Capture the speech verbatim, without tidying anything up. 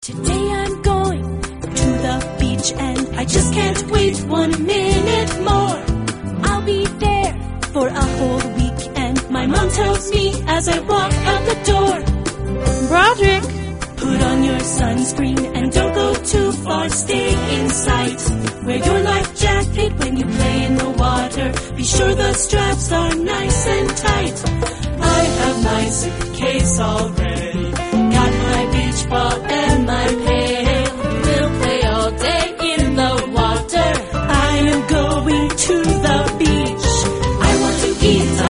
Today I'm going to the beach and I just can't wait one minute more. I'll be there for a whole week and my mom tells me as I walk out the door, Broderick, put on your sunscreen and don't go too far, stay in sight. Wear your life jacket when you play in the water, be sure the straps are nice and tight. I have my suitcase all ready.